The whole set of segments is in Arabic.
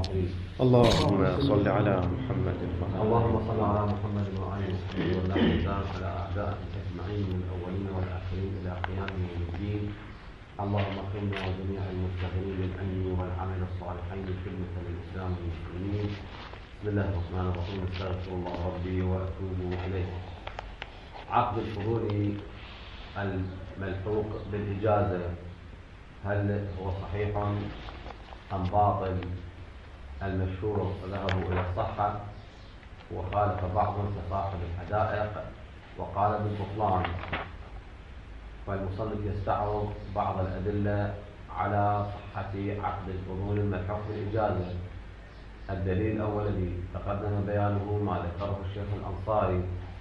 الظاهرين. اللهم صل على محمد اللهم صل على محمد وعلى اله وصحبه على اعدائه اجمعين من الاولين والاخرين الى قيام يوم الدين. اللهم اكرمنا وجميع المبتغين بالعلم والعمل الصالحين خدمه للاسلام والمسلمين. بسم الله الرحمن الرحيم. استغفر الله ربي واتوب اليه. عقد الفضول الملحوق بالاجازه هل هو صحيح ام باطل؟ المشهور ذهبوا الى الصحه وخالف بعضهم كصاحب الحدائق وقال بالبطلان، والمصنف يستعرض بعض الادله على صحه عقد الفضول الملحوق بالاجازه. الدليل الاول الذي تقدم بيانه ما ذكره الشيخ الانصاري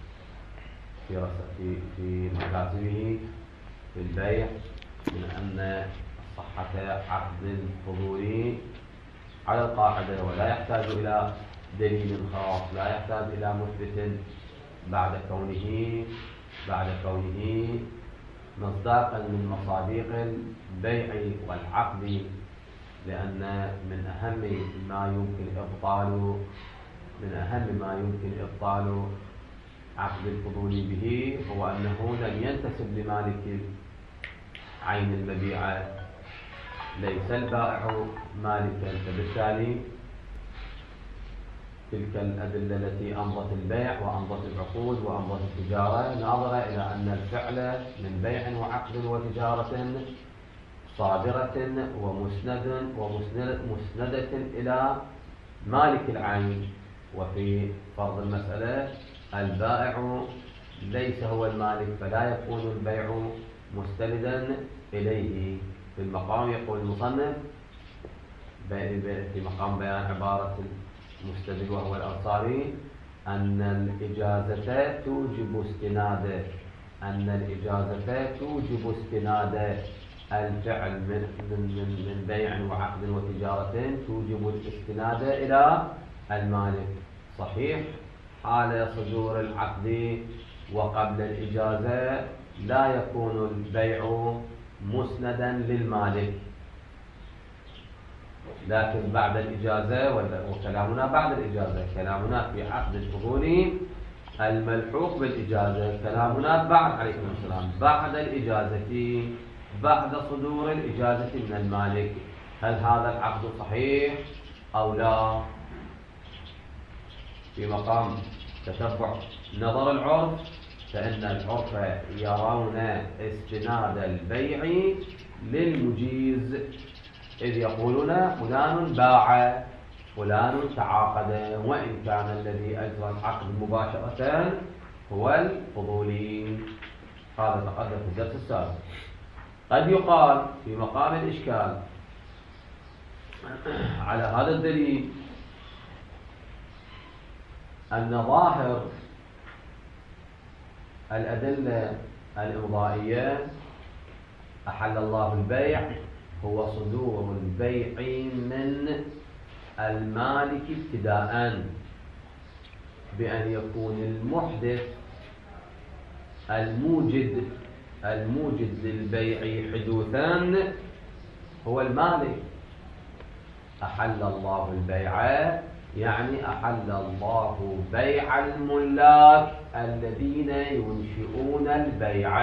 في مكاتبه في البيع من ان صحه عقد الفضول على القاعده ولا يحتاج الى دليل خاص، لا يحتاج الى مثبت بعد كونه مصداقا من مصادق البيع والعقد، لأن من أهم ما يمكن إبطال عقد الفضول به هو أنه لم ينتسب لمالك عين المبيع، ليس البائع مالكا، فبالتالي تلك الأدلة التي أمضت البيع وأمضت العقود وأمضت التجارة ناظرة إلى أن الفعل من بيع وعقد وتجارة صادرة ومسندة إلى مالك العين. وفي فرض المسألة البائع ليس هو المالك، فلا يكون البيع مستندا إليه. في المقام يقول المصنف في مقام بيان عبارة المستدل وهو الأنصاري أن الإجازة توجب استناد الفعل من بيع وعقد وتجارة، توجب الاستناد إلى المالك. صحيح حال صدور العقد وقبل الإجازة لا يكون البيع مسندا للمالك، لكن بعد الإجازة، وكلامنا بعد الإجازة، كلامنا في عقد الفضول الملحوق بالإجازة، كلامنا بعد عليكم السلام بعد الإجازة، بعد صدور الإجازة من المالك، هل هذا العقد صحيح أو لا؟ في مقام تتبع نظر العرف، فإن العرف يرون استناد البيع للمجيز، إذ يقولون فلان باع فلان تعاقد، وإن كان الذي أجرى العقد مباشرة هو الفضولي. هذا تقدم في الدرس السابق. قد يقال في مقام الإشكال على هذا الدليل أن ظاهر الأدلة الإمضائية أحل الله البيع هو صدور البيع من المالك ابتداء، بأن يكون المحدث الموجد للبيع حدوثا هو المالك. أحل الله البيع يعني أحل الله بيع الملاك الذين ينشئون البيع.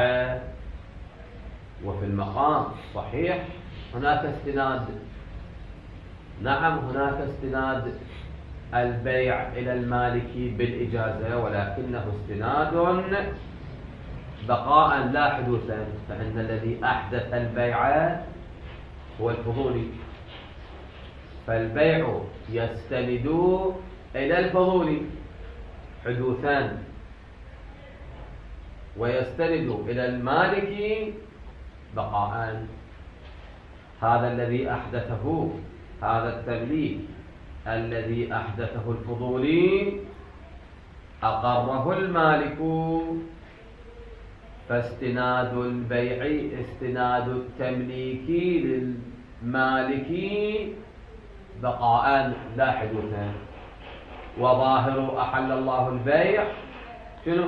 وفي المقام صحيح هناك استناد، نعم هناك استناد البيع إلى المالك بالإجازة، ولكنه استناد بقاء لا حدوثا، فإن الذي أحدث البيع هو الفضولي، فالبيع يستند إلى الفضولي حدوثا، ويستند إلى المالك بقاء. هذا الذي أحدثه، هذا التمليك الذي أحدثه الفضولي أقره المالك، فاستناد البيع استناد التمليك للمالك بقاء لا حدوثا. وظاهر أحل الله البيع شنو؟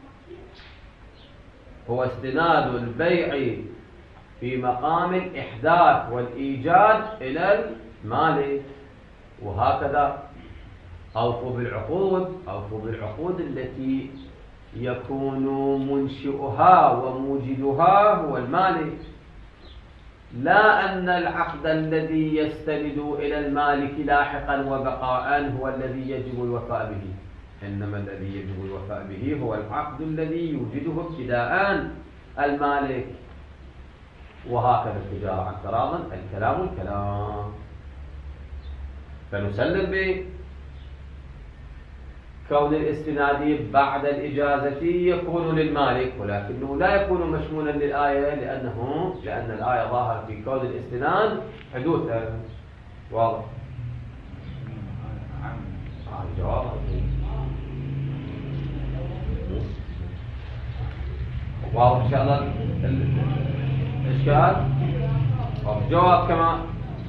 هو استناد البيع في مقام الإحداث والإيجاد إلى المالك، وهكذا أوفوا بالعقود التي يكون منشئها وموجدها هو المالك، لا أن العقد الذي يستند إلى المالك لاحقا وبقاء هو الذي يجب الوفاء به، إنما الذي يجب الوفاء به هو العقد الذي يوجده ابتداء المالك. وهكذا التجارة عن تراض، الكلام فنسلم بكون الاستناد بعد الإجازة يكون للمالك، ولكنه لا يكون مشمولا للآية لأن الآية ظاهرة في كون الاستناد حدوثا. واضح؟ الجواب واضح إن شاء الله الإشكال. الجواب كما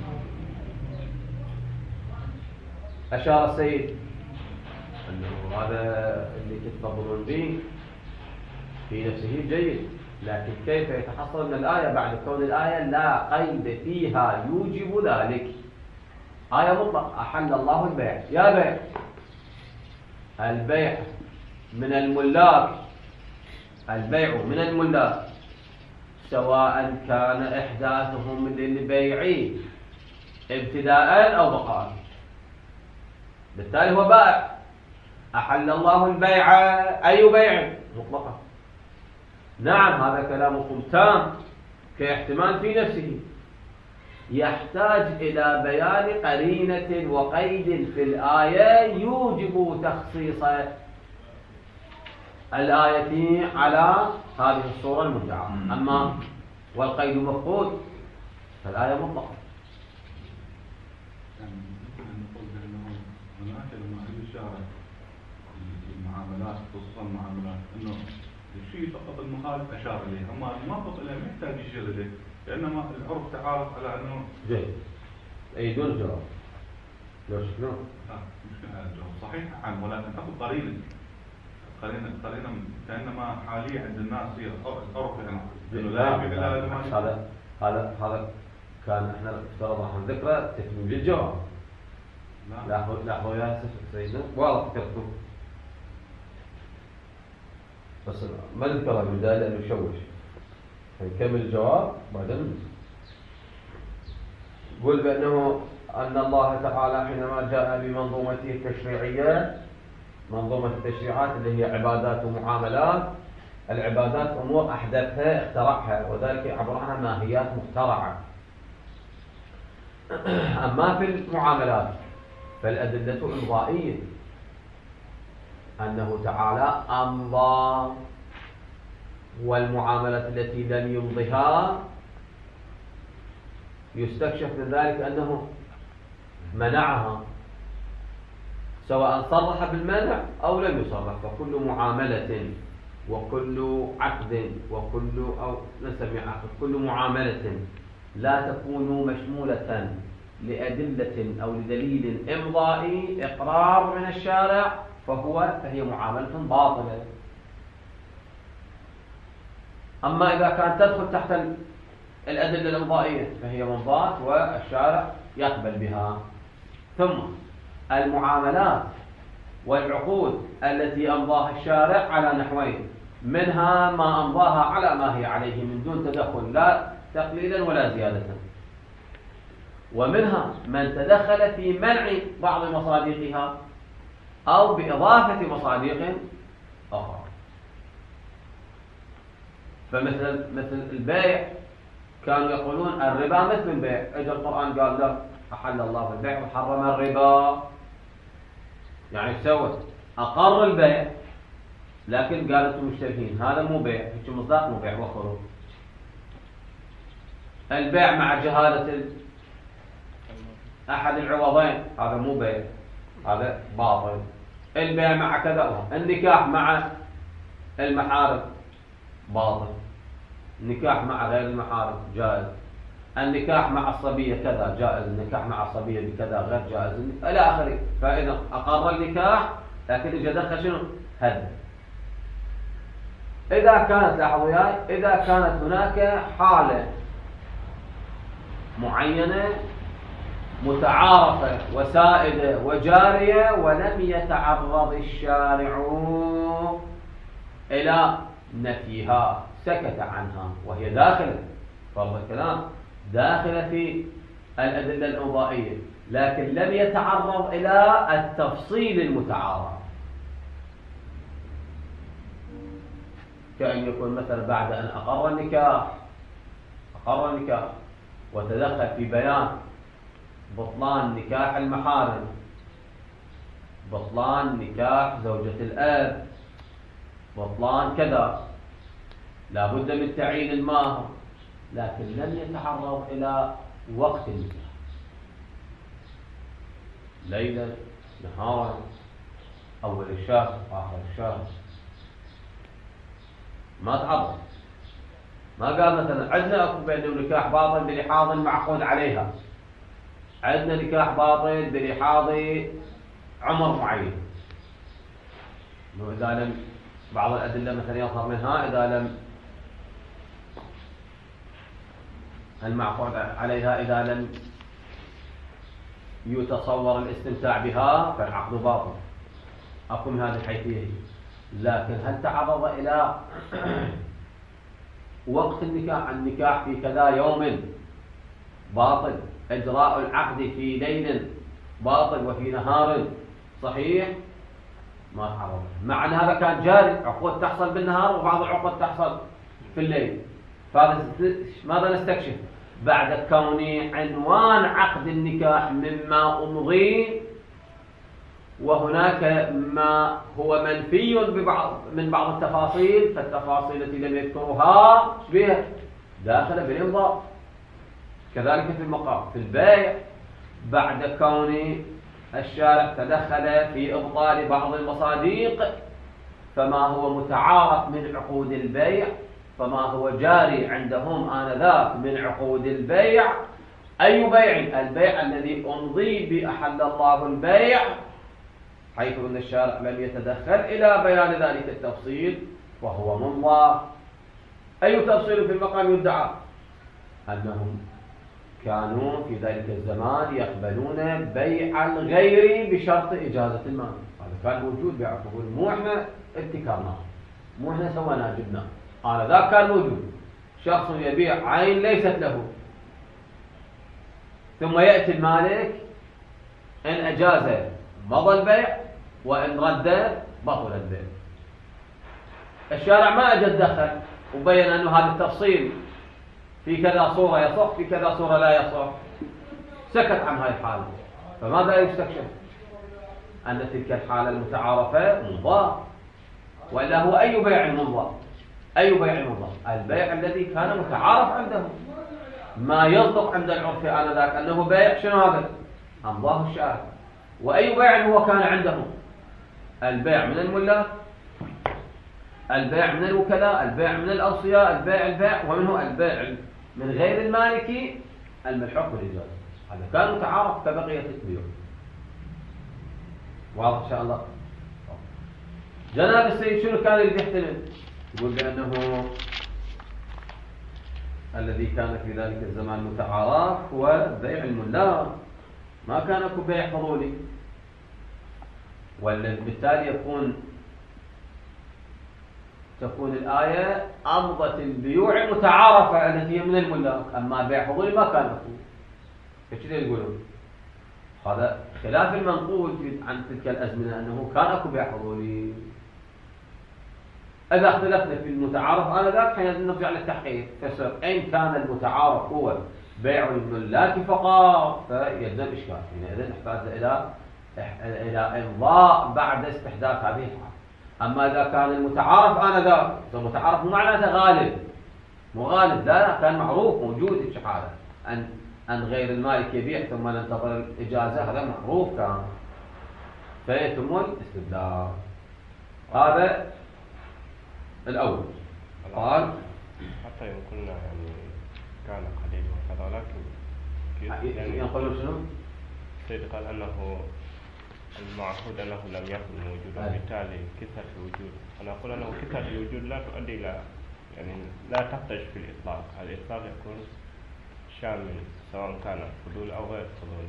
أشار السيد أنه هذا اللي تتفضلون به في نفسه جيد، لكن كيف يتحصل من الآية بعد كون الآية لا قيد فيها يوجب ذلك؟ آية مطلق أحل الله البيع، يا بيع البيع من الملاك، البيع من الملاك سواء كان إحداثهم للبيع ابتداء أو بقاء، بالتالي هو بائع. أحل الله البيع، أي بيع؟ مطلقا. نعم هذا كلامكم تام كاحتمال في نفسه، يحتاج إلى بيان قرينة وقيد في الآية يوجب تخصيص الآية على هذه الصورة المدعاة. أما والقيد مفقود فالآية مطلقة. المعاملات خصوصا المعاملات انه الشيء فقط المخالف اشار اليه، اما المنطق اليه ما يحتاج يشير اليه، لانما العرف تعارف على انه جيد. اي دون جواب. لو شنو؟ مشكلة على الجواب صحيح عن، ولكن اخذ قرينه كانما حاليا عند الناس هي العرف يعني انه لا يبيع الا هذا كان احنا افترض عن ذكرى تتميم للجواب. لا يا سيدنا واضح فكرتكم، بس ما نذكرها بالبداية لأنه يشوش. نكمل الجواب بعدين. يقول بأنه أن الله تعالى حينما جاء بمنظومته التشريعية، منظومة التشريعات اللي هي عبادات ومعاملات، العبادات أمور أحدثها اخترعها، وذلك عبر عنها ماهيات مخترعة. أما في المعاملات فالأدلة إمضائية، أنه تعالى أمضى، والمعاملات التي لم يمضها يستكشف من ذلك أنه منعها، سواء صرح بالمنع أو لم يصرح. فكل معاملة وكل عقد أو نسمي عقد، كل معاملة لا تكون مشمولة لأدلة أو لدليل إمضائي إقرار من الشارع فهي معاملة باطلة. أما إذا كانت تدخل تحت الأدلة الإمضائية فهي ممضاة والشارع يقبل بها. ثم المعاملات والعقود التي أمضاها الشارع على نحوين، منها ما أمضاها على ما هي عليه من دون تدخل لا تقليلا ولا زيادة، ومنها من تدخل في منع بعض مصادقها أو بإضافة مصادق أخرى. فمثل البيع كانوا يقولون الربا مثل البيع، إذا القرآن قال لا أحل الله البيع وحرم الربا، يعني سوى أقر البيع لكن قالت المشتبهين هذا مو بيع، هيك مصداق مو بيع وخروج. البيع مع جهالة أحد العوضين هذا مو بيع، هذا باطل. البيع مع كذا، النكاح مع المحارم باطل، النكاح مع غير المحارم جائز، النكاح مع الصبية كذا جائز، النكاح مع الصبية بكذا غير جائز إلى آخره. فإذا أقر النكاح لكن إذا دخل شنو؟ هذا. إذا كانت لاحظوا وياي، إذا كانت هناك حالة معينة متعارفة وسائدة وجارية، ولم يتعرض الشارع إلى نفيها، سكت عنها، وهي داخلة، فرض الكلام داخلة في الأدلة الإمضائية، لكن لم يتعرض إلى التفصيل المتعارف، كأن يكون مثلا بعد أن أقر النكاح وتدخل في بيان بطلان نكاح المحارم، بطلان نكاح زوجة الأب، بطلان كذا، لا بد من تعيين المهر، لكن لم يتعرض إلى وقت النكاح، ليلا نهارا، أول الشهر آخر الشهر، ما تعرض، ما قال مثلا عندنا أكو بأنه نكاح باطل بلحاظ معقود عليها، عندنا نكاح باطل بلحاظ عمر معين، إذا لم بعض الأدلة مثلا يظهر منها إذا لم المعقود عليها إذا لم يتصور الاستمتاع بها فالعقد باطل، أكو من هذه الحيثية، لكن هل تعرض إلى وقت النكاح في كذا يوم باطل، إجراء العقد في ليل باطل وفي نهار صحيح، ما تعرض، مع أن هذا كان جاري، عقود تحصل بالنهار وبعض العقود تحصل في الليل، فهذا ماذا نستكشف؟ بعد كون عنوان عقد النكاح مما أمضي، وهناك ما هو منفي من بعض التفاصيل، فالتفاصيل التي لم يذكرها بها داخلة بالإمضاء، كذلك في المقام في البيع، بعد كون الشارع تدخل في إبطال بعض المصادق، فما هو متعارف من عقود البيع، فما هو جاري عندهم آنذاك من عقود البيع، أي بيع؟ البيع الذي أمضي بأحل الله البيع، حيث أن الشارع لم يتدخل إلى بيان ذلك التفصيل وهو ممضى. أي تفصيل في المقام يدعى؟ أنهم كانوا في ذلك الزمان يقبلون بيع الغير بشرط إجازة المال، هذا كان موجود بيع القبول، مو احنا ابتكرناه، مو احنا سويناه جبناه، ذاك كان موجود، شخص يبيع عين ليست له، ثم يأتي المالك إن أجاز مضى البيع وإن رد بطل البيع. الشارع ما أجد دخل وبين أنه هذا التفصيل في كذا صورة يصح في كذا صورة لا يصح، سكت عن هذه الحالة، فماذا يستكشف؟ أن تلك الحالة المتعارفة ممضاة، وإلا هو أي بيع ممضى؟ أي بيع ممضى؟ البيع الذي كان متعارف عنده، ما يصدق عند العرف آنذاك أنه بيع، شنو هذا؟ أمضاه الشارع. وأي بيع هو كان عنده؟ البيع من الملاك، البيع من الوكلاء، البيع من الأوصياء، البيع ومنه البيع من غير المالك الملحوق بالإجازة، هذا كان متعارف كبقية البيوع. واضح إن شاء الله؟ جناب السيد شنو كان اللي يحتمل؟ يقول بأنه الذي كان في ذلك الزمان متعارف هو بيع الملاك، ما كان اكو بيع فضولي، وبالتالي تكون الآية أمضت البيوع المتعارفة التي هي من الملاك، أما بيع فضولي ما كان اكو، كذا يقولون. هذا خلاف المنقول عن تلك الأزمنة أنه كان اكو بيع فضولي. إذا اختلفنا في المتعارف آنذاك حين نرجع للتحقيق، فصار أين كان المتعارف هو بيع الملاك فقط فيلزم إشكال، حينئذ نحتاج إلى إمضاء بعد استحداث هذه الحالة. أما إذا كان المتعارف آنذاك، المتعارف مو معناته غالب، مو غالب، لا، كان معروف موجود الشحالة أن غير المالك يبيع ثم ننتظر الإجازة، هذا معروف كان، فيتم الاستبدال. هذا الأول. قال حتى يقولنا يعني كان قليل وكذا، ولكن ينقلون شنو؟ السيد قال أنه المعهود أنه لم يكن موجودا، وبالتالي كثرة الوجود، أنا أقول أنه كثرة الوجود لا تؤدي إلى يعني لا تحتاج في الإطلاق، الإطلاق يكون شامل سواء كان فضول أو غير فضول.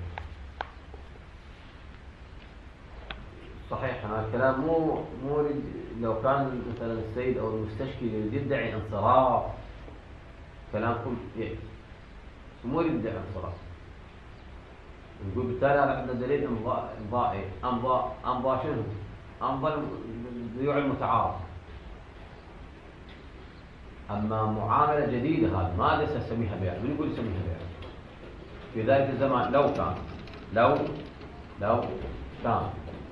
صحيح، هذا الكلام مو لو كان مثلا السيد او المستشفي يدعي انصراف كلامكم يأتي، مو يدعي انصراف. نقول بالتالي هذا عندنا دليل امضاء امضاء شنو؟ امضاء البيوع المتعارف. اما معامله جديده هذه ما لسه نسميها بيع، من يقول يسميها بيع؟ في ذلك الزمان لو كان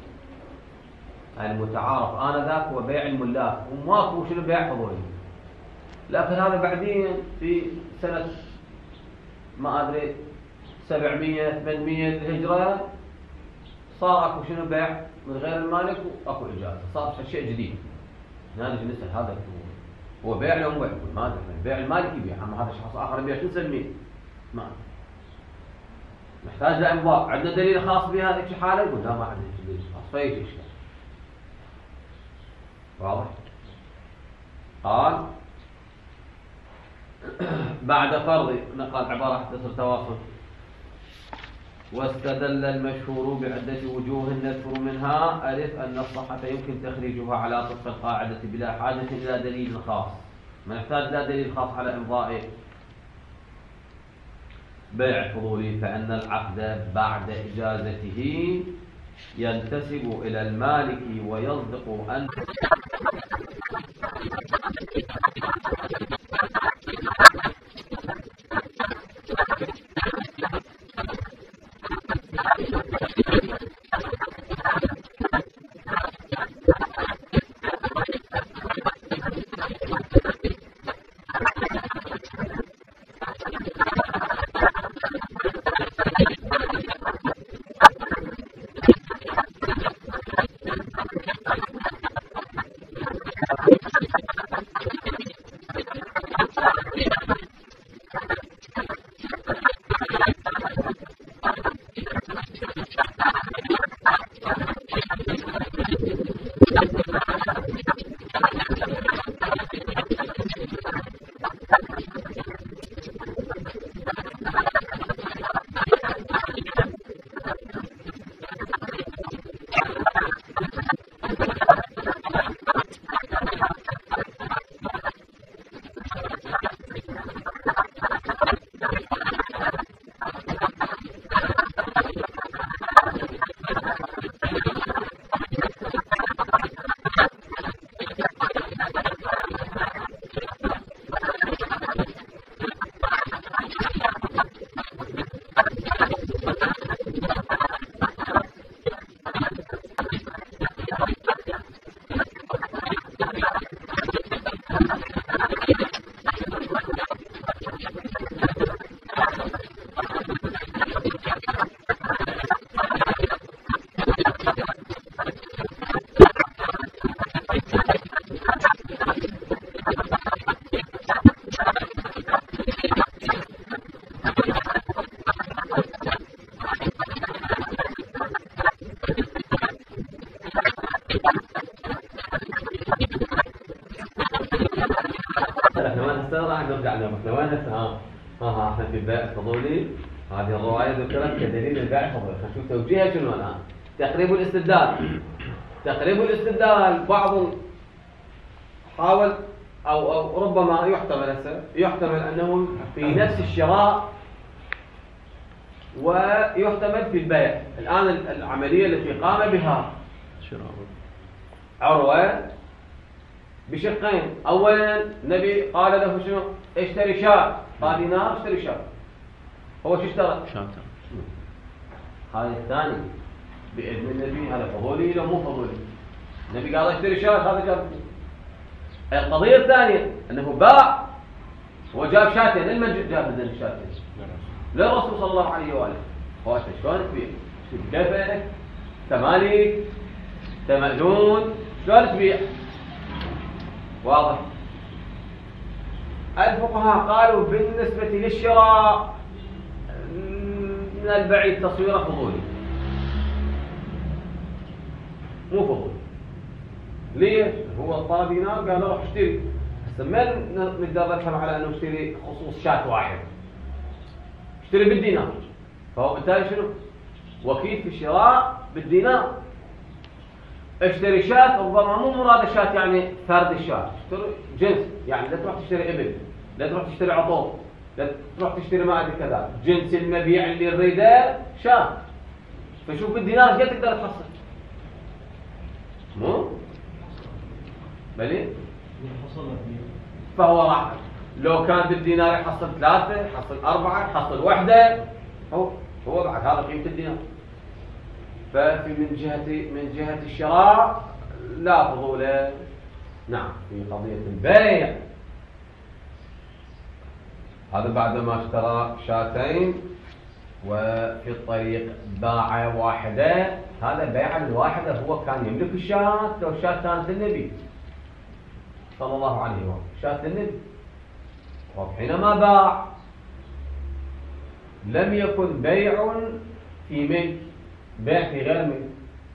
المتعارف آنذاك هو بيع الملاك وماكو شنو بيع فضولي، لكن هذا بعدين في سنة ما أدري 700 800 الهجرة صار اكو شنو بيع من غير المالك واكو إجازة، صار شيء جديد. هنا نجي نسأل هذا هو بيع لو مو بيع؟ ما أدري، بيع المالك يبيع، أما هذا شخص آخر يبيع شو نسميه؟ ما أدري. نحتاج لإمضاء، عندنا دليل خاص بهذه الحالة؟ يقول لا ما عندنا دليل خاص، فيجي إشكال. واضح؟ قال بعد فرض نقل عبارة تصل تواصل واستدل المشهور بعدة وجوه نذكر منها ألف أن الصحة يمكن تخريجها على طبق القاعدة بلا حاجة إلى دليل خاص. ما نحتاج إلى دليل خاص على إمضاء بيع فضولي، فإن العقد بعد إجازته ينتسب إلى المالك ويصدق أن احنا في البيع الفضولي. هذه الرواية ذكرت كدليل البيع الفضولي. خلينا نشوف توجيهها شنو الآن. تقريب الاستدلال بعض حاول أو ربما يحتمل أنه في نفس الشراء ويحتمل في البيع. الآن العملية التي قام بها عروة بشقين. أولا النبي قال له شنو؟ اشتري شاة. قال دينار اشتري شاة. هو شو اشترى؟ شاة. هذا الثاني بإذن النبي، هذا فضولي لو مو فضولي؟ النبي قال اشتري شاة، هذا جاب. القضية الثانية أنه باع وجاب شاتين. لمن جاب ذن الشاتين؟ للرسول صلى الله عليه وآله. هو أنت شلون تبيع؟ كيف لك؟ تمالك تمأذون، شلون تبيع؟ واضح. الفقهاء قالوا بالنسبة للشراء من البعيد تصويره فضولي، مو فضولي. ليش؟ هو الطلب دينار قال روح اشتري. هسه ما نقدر نفهم على انه اشتري خصوص شاة واحد. اشتري بالدينار، فهو بالتالي شنو؟ وكيل في الشراء بالدينار. اشتري شاة، ربما مو مراد شاة يعني فرد الشاة، اشتري جنس، يعني لا تروح تشتري ابل، لا تروح تشتري عطور، لا تروح تشتري ما ادري كذا، جنس المبيع اللي يريده شاة. فشوف بالدينار قد تقدر تحصل؟ مو؟ بلي؟ فهو راح لو كان بالدينار يحصل 3، يحصل 4، يحصل 1، هو بعد هذا قيمة الدينار. ففي من جهة الشراء لا فضول. نعم، في قضية البيع هذا بعد ما اشترى شاتين وفي الطريق باع واحدة، هذا بيع الواحدة، هو كان يملك الشاة، لو الشاة كانت للنبي صلى الله عليه وسلم، شاة للنبي، وحينما باع لم يكن بيع في ملك، بيع في غير ملك،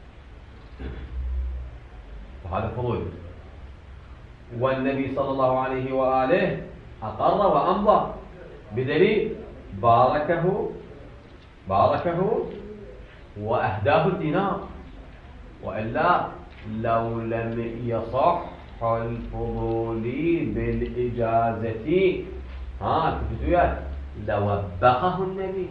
وهذا فضول. والنبي صلى الله عليه وآله أقر وأمضى بدليل باركه وأهداه الدينار، وإلا لو لم يصح الفضول بالإجازة لوبخه النبي.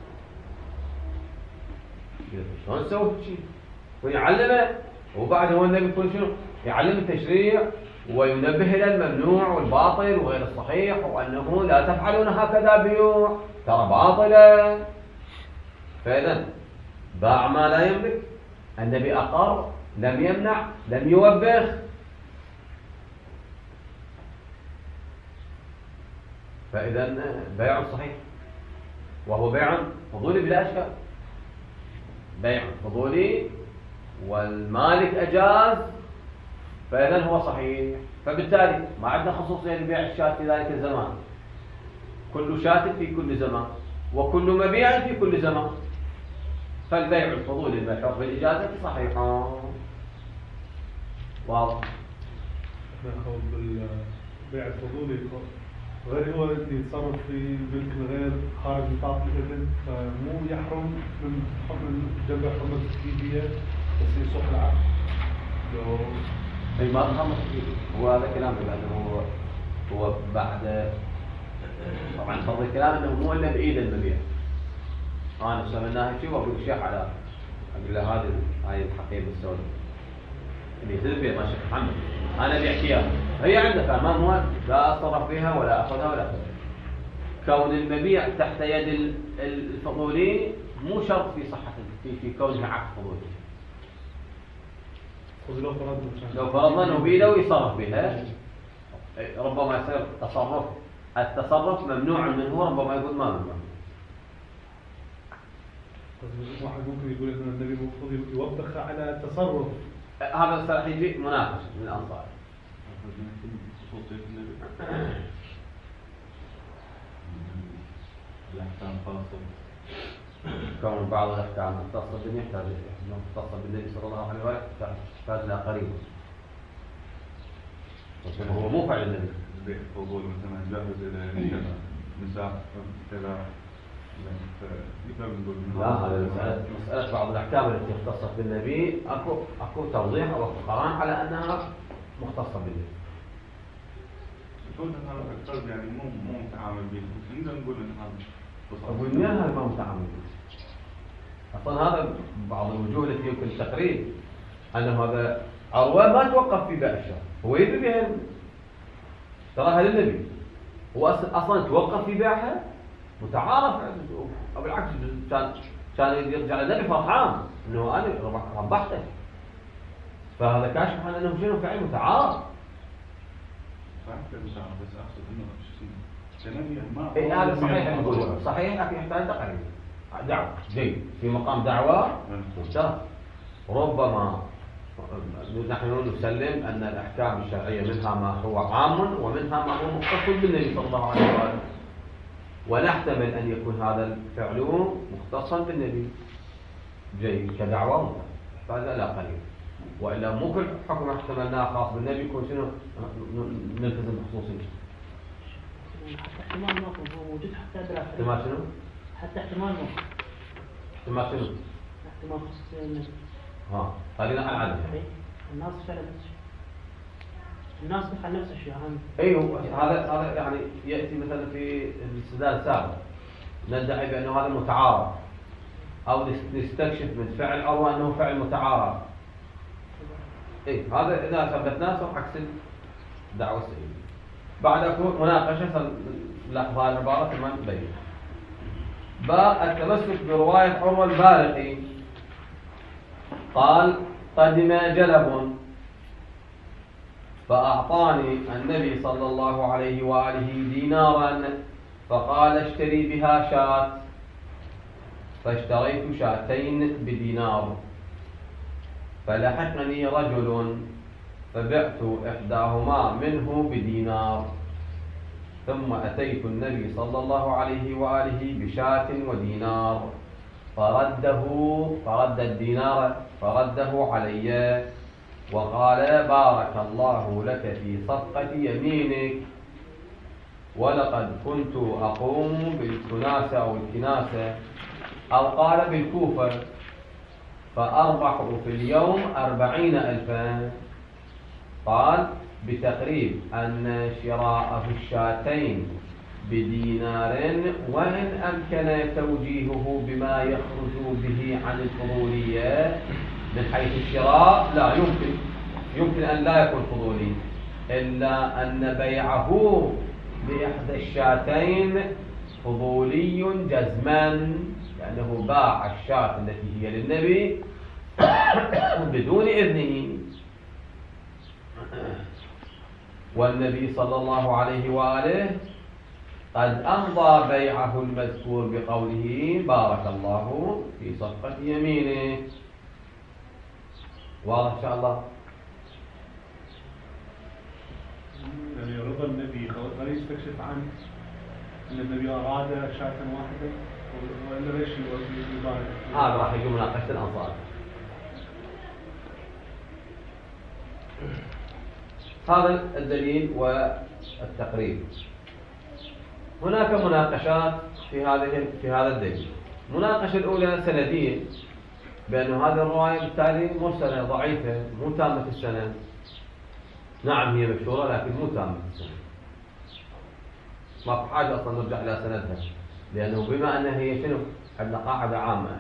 شلون سوى شيء ويعلمه؟ وبعد هو النبي يكون شنو؟ يعلم التشريع وينبه إلى الممنوع والباطل وغير الصحيح، وأنه لا تفعلون هكذا بيوع ترى باطلا. فإذا باع ما لا يملك، النبي أقر، لم يمنع، لم يوبخ. فإذا بيع صحيح، وهو بيع فضولي بلا أشكال، بيع فضولي والمالك أجاز، فإذا هو صحيح. فبالتالي ما عندنا خصوصية لبيع الشاة في ذلك الزمان، كل شاة في كل زمان، وكل مبيع في كل زمان، فالبيع الفضولي المشروع بالإجازة صحيح. واضح. ناخذ بالبيع الفضولي غير هو اللي يتصرف في ملك الغير خارج نطاق الإذن، فمو يحرم من حكم جبر حرمة التكليفية، بس يصح العقد. لو اي ما تخلص هو هذا كلام، لانه هو بعد طبعا فرض الكلام انه مو الا بايد المبيع. انا سميناها شيء واقول الشيخ على اقول له هذه هاي الحقيبه السوداء اللي تذبح ما شيخ محمد، انا ابيع ثياب هي عندك امام، لا اتصرف فيها ولا اخذها ولا اخذها. كون المبيع تحت يد الفضولي مو شرط في صحه في كونها عقد فضولي. لو فرضنا انه بيده ويصرف بها، ربما يصير التصرف ممنوع منه، ربما يقول ما ممنوع. واحد ممكن يقول ان النبي المفروض يوبخ على التصرف. هذا الصراحه يجي مناقشه من الانصار. الاحكام خاصه، كون بعض الاحكام مختصه بالدنيا يحتاج مختصه بالنبي صلى الله عليه وسلم، يحتاج لها قريب، هو مو فعل النبي. البيع فضول مثلا جاهز الى نساء كذا، لا، هذا مسألة بعض الأحكام التي اختصت بالنبي أكو توضيح أو قران على أنها مختصة بالنبي. شلون هذا أكثر يعني مو متعامل به، نقدر نقول إن هذا أقول منين هذا ما متعامل به؟ أصلا هذا بعض الوجوه التي يمكن التقريب أنه هذا عروة ما توقف في بيع الشاة، هو يدري بها تراها للنبي، هو أصلا توقف في بيعها متعارف، أو بالعكس كان يرجع للنبي فرحان انه انا ربحته. فهذا كاشف عن انه شنو فعل متعارف. بس اقصد انه النبي ما هذا صحيح، نقول صحيح، لكن يحتاج تقريب دعوه جيد في مقام دعوه ممتاز. ربما نحن نسلم ان الاحكام الشرعيه منها ما هو عام ومنها ما هو مختص بالنبي صلى الله عليه وسلم، ونحتمل أن يكون هذا الفعل مختصا بالنبي جيد كدعوة، فهذا لا قليل. وإلا مو كل حكم احتملناه خاص بالنبي يكون شنو نلتزم بخصوصيته. احتمال ناقض هو موجود حتى داخل. احتمال شنو؟ حتى احتمال موت. احتمال شنو؟ احتمال خصوصية النبي. خلينا على العدد. الناس فعلا نفس الشيء. الناس تفعل نفس الشيء. ايوه هذا يعني ياتي مثلا في الاستدلال السابق ندعي بانه هذا متعارض او نستكشف من فعل عروه انه فعل متعارض. هذا اذا ثبتناه صار عكس الدعوه السليمه. بعد مناقشه لحظه العباره ثم نبين. باء التمسك بروايه عروه البارقي قال قدم جلب فأعطاني النبي صلى الله عليه وآله دينارا فقال اشتري بها شاة فاشتريت شاتين بدينار فلحقني رجل فبعت إحداهما منه بدينار ثم أتيت النبي صلى الله عليه وآله بشاة ودينار فرد الدينار فرده علي وقال بارك الله لك في صفقة يمينك ولقد كنت أقوم بالكناسة أو الكناسة أو قال بالكوفة فأربح في اليوم 40,000. قال بتقريب أن شراء الشاتين بدينار وإن أمكن توجيهه بما يخرج به عن الفضولية من حيث الشراء لا يمكن أن لا يكون فضولي إلا أن بيعه بإحدى الشاتين فضولي جزما لأنه باع الشاة التي هي للنبي بدون إذنه والنبي صلى الله عليه وآله قد أمضى بيعه المذكور بقوله بارك الله في صفقة يمينه. واضح إن شاء الله؟ يعني رضا النبي هل يستكشف عن أن النبي أراد شاة واحدة ولا ليش يبارك؟ هذا راح يجي مناقشة الأنصار. هذا الدليل والتقريب. هناك مناقشات في هذا الدليل. المناقشة الأولى سندية بأن هذه الرواية بالتالي مرسلة ضعيفة مو تامة السند. نعم هي مشهورة لكن مو تامة السند. ما في حاجة أصلا نرجع إلى سندها لأنه بما أنها هي شنو؟ عندنا قاعدة عامة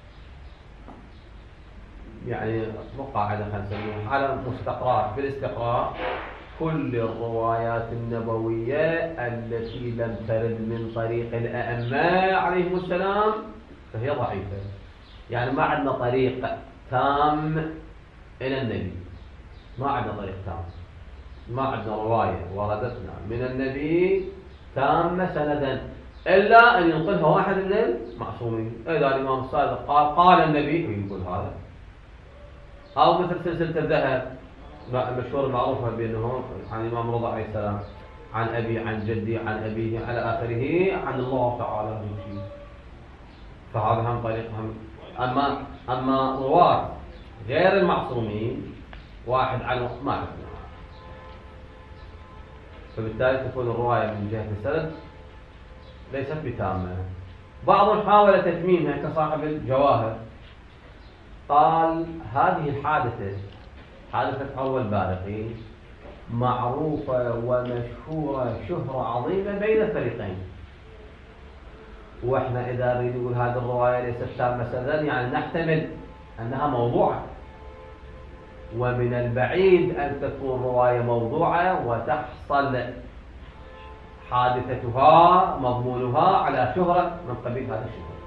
يعني مو قاعدة خلينا نسميها على مستقرات بالاستقراء كل الروايات النبوية التي لم ترد من طريق الأئمة عليهم السلام فهي ضعيفة. يعني ما عندنا طريق تام إلى النبي. ما عندنا طريق تام. ما عندنا رواية وردتنا من النبي تامة سندا إلا أن ينقلها واحد من المعصومين. إذا الإمام الصادق قال النبي يقول هذا أو مثل سلسلة الذهب المشهورة المعروفة بأنه عن الإمام رضا عليه السلام عن أبي عن جدي عن أبيه على آخره عن الله تعالى يمشي. فهذا هم طريقهم. أما رواة غير المعصومين واحد عنه ما عرفنا فبالتالي تكون الرواية من جهة السند ليست بتامة. بعضهم حاول تتميمها كصاحب الجواهر قال هذه الحادثة حادثة عروة البارقي معروفة ومشهورة شهرة عظيمة بين الفريقين واحنا إذا نريد نقول هذه الرواية ليست تامة سندا يعني نحتمل أنها موضوعة ومن البعيد أن تكون رواية موضوعة وتحصل حادثتها مضمونها على شهرة من قبيل هذا الشهرة.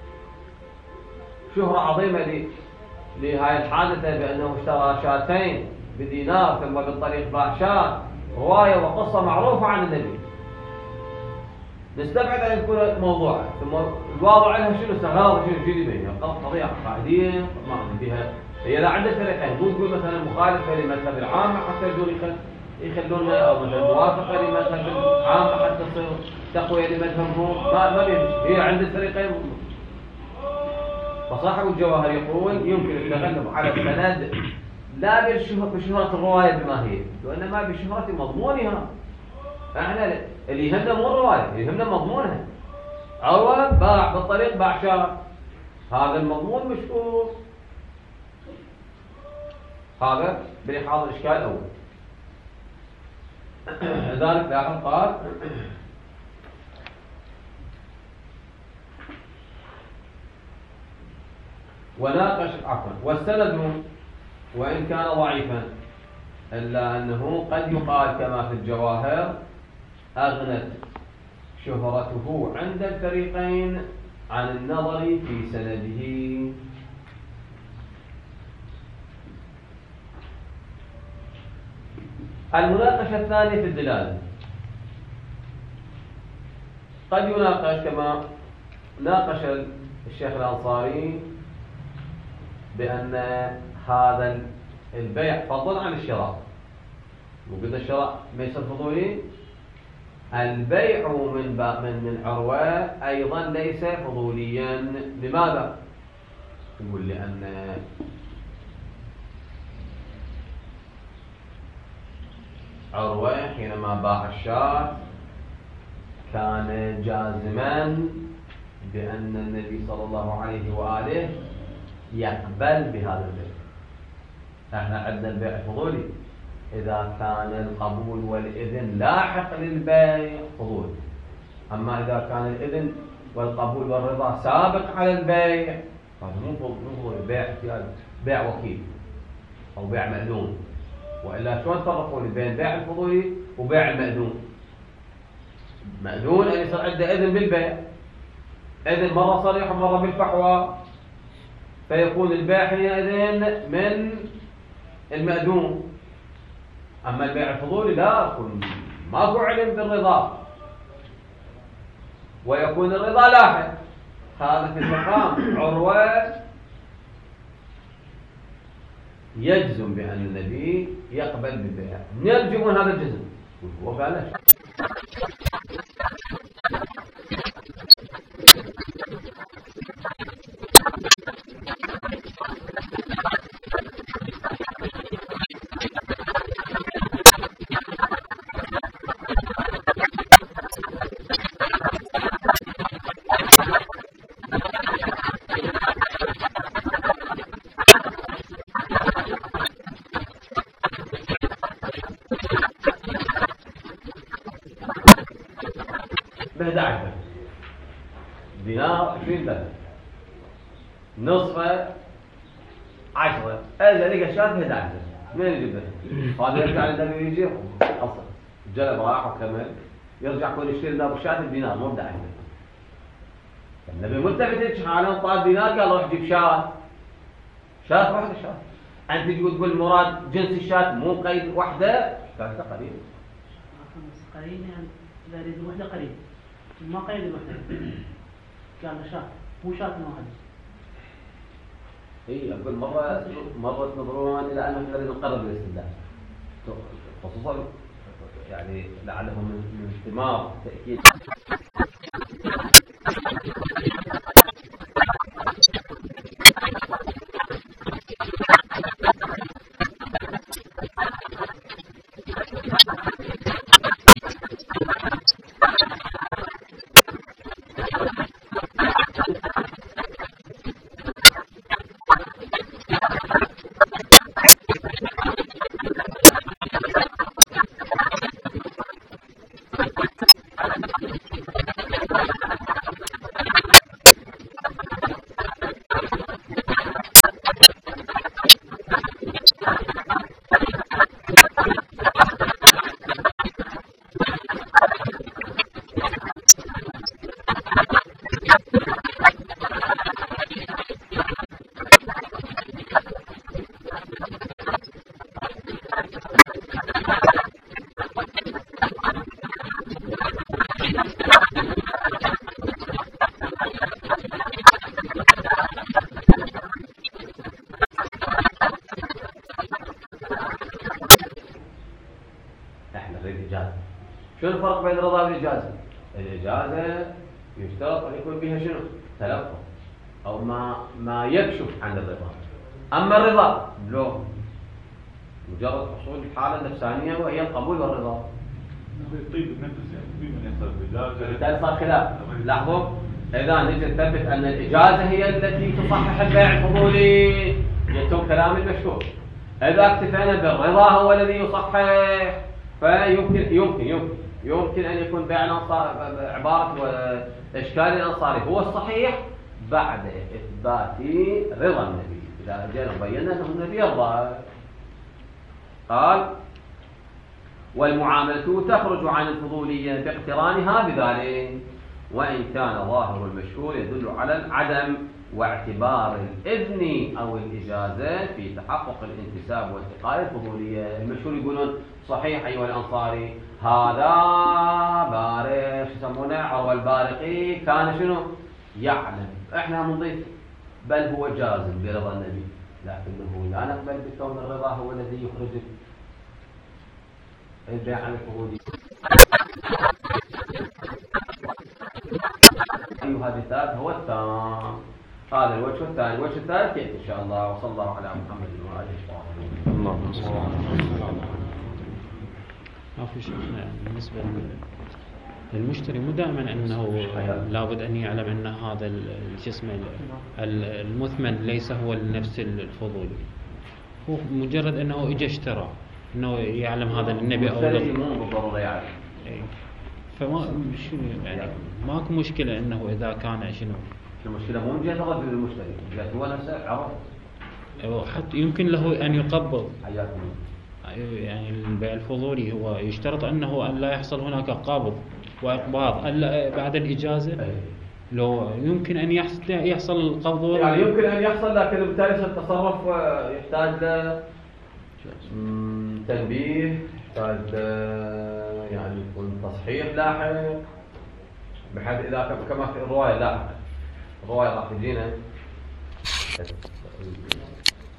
شهرة عظيمة لهذه الحادثة بأنه اشترى شاتين بدينار ثم بالطريق باع شاة رواية وقصة معروفة عن النبي. نستبعد أن تكون موضوعة ثم الواضع عنها شنو استغراض شنو جديد بينها قضية عقائدية ما فيها. هي لا عندها فريقين مو تقول مثلا مخالفة لمذهب العامة حتى يقولون يخلونها أو مثلا موافقة لمذهب العامة حتى تصير تقوية لمذهبهم ما بيمشي. هي عند الفريقين. فصاحب الجواهر يقول يمكن التغلب على السند لا بشهرة الرواية بما هي وإنما بشهرة مضمونها. احنا اللي يهمنا مو الرواية اللي يهمنا مضمونها. عروة باع بالطريق باع شاة، هذا المضمون مشكور. هذا بيحاضر الإشكال الأول. لذلك لاحظ قال وناقش عفوا والسند وإن كان ضعيفا إلا أنه قد يقال كما في الجواهر أغنت شهرته عند الفريقين عن النظر في سنده. المناقشة الثانية في الدلالة قد يناقش كما ناقش الشيخ الأنصاري بأن هذا البيع فضل عن الشراء، وقد الشراء ما يصير فضولي. البيع من عروة أيضا ليس فضوليا. لماذا؟ يقول لأن عروة حينما باع الشاة كان جازما بأن النبي صلى الله عليه وآله يقبل بهذا البيع. احنا عندنا البيع الفضولي إذا كان القبول والإذن لاحق للبيع فضول، أما إذا كان الإذن والقبول والرضا سابق على البيع هذا مو فضولي، بيع وكيل أو بيع مأذون. وإلا شلون تفرقون بين بيع الفضولي وبيع المأذون؟ مأذون أن يصير عنده إذن بالبيع، إذن مرة صريح ومرة بالفحوى، فيكون البيع حينئذ من المأذون. أما البيع الفضولي لا يكون ماكو علم بالرضا ويكون الرضا لاحق. هذا في المقام عروة يجزم بأن النبي يقبل بالبيع. يلجمون هذا الجزم وهو بلاش. دينار 20 درهم نصفه 10 إذا لقى شاة 11 درهم من يجيب له؟ هذا يرجع للنبي يجي أصلا جلب راح وكمل يرجع يكون يشتري له بالشاة بدينار مو ب 11 درهم. النبي ملتفت حاله طال دينار قال روح جيب شاة واحدة شاة. أنت تقول مراد جنس الشاة مو قيد واحدة قال قليل. قليل يعني إذا يريد وحدة قليل ما قيد الوحدة قال شاة مو شاة واحد. اي اقول مرة تنظرون الى انه نريد نقرب الاستدلال خصوصا يعني لعله من اهتمام تاكيد شو الفرق بين الرضا والإجازة؟ الإجازة يشترط أن يكون فيها شنو؟ تلفظ أو ما يكشف عن الرضا. أما الرضا لو مجرد حصول الحالة النفسانية وهي القبول والرضا. طيب النفس يعني في من يحصل بالإجازة. بالتالي صار خلاف. لاحظوا إذا نجي نثبت أن الإجازة هي التي تصحح البيع الفضولي يتم كلام المشهور. إذا اكتفينا بالرضا هو الذي يصحح يمكن أن يكون بيع الأنصار عبارة إشكال الأنصاري هو الصحيح بعد إثبات رضا النبي. إذا جينا بينا أنه النبي يرضى. قال والمعاملة تخرج عن الفضولية باقترانها بذلك، وإن كان ظاهر المشهور يدل على العدم واعتبار الإذن أو الإجازة في تحقق الانتساب والتقاء الفضولية. المشهور يقولون صحيح أيها الأنصاري هذا بارق يسمونه عروة البارقي كان شنو يعلم، احنا نضيف بل هو جازم برضا النبي، لكنه لا نقبل بكون الرضا هو الذي يخرج البيع عن الفضولية. أيها الثالث هو التام. هذا الوجه الثاني. الوجه الثالث يأتي إن شاء الله. وصلى الله على محمد وآله وصحبه. اللهم صل على محمد. ما في شيء بالنسبة للمشتري مو دائما أنه لابد أن يعلم أن هذا الجسم المثمن ليس هو نفس الفضولي، هو مجرد أنه إجا اشترى أنه يعلم هذا النبي أو المشتري مو بالضرورة يعرف. فما شنو يعني ماكو مشكلة أنه إذا كان شنو المشكلة مو من جهة رجل المشتري، من جهة هو نفسه عرف. حتى يمكن له أن يقبض. حياكم. يعني البيع الفضولي هو يشترط أنه أن لا يحصل هناك قبض وإقباض ألا بعد الإجازة. لو يمكن أن يحصل القبض يعني يمكن أن يحصل، لكن بالتالي التصرف يحتاج تنبيه، يحتاج يعني يكون تصحيح لاحق، بحيث إذا كما في الرواية لاحقا الرواية راح تجينا